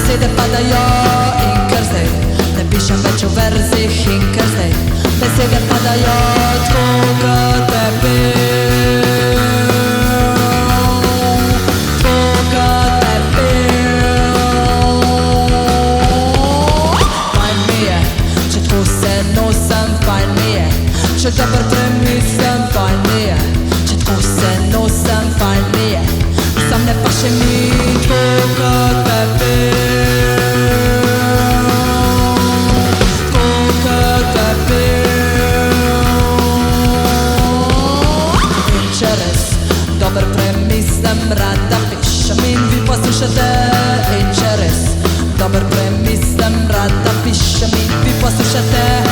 besede padajo in ker zdaj ne pišem več v verzih in ker zdaj besede padajo tako kot pepel, tako kot pepel. Fajn mi je, če tako se nosim, fajn mi je, če dober premislim, fajn mi je, če tako se nosim, fajn mi je, sam ne paše mi tako kot pepel, tako kot pepel. In če res dober premislim, rada pišem in vi poslušate. In če res dober premislim, rada pišem in vi poslušate.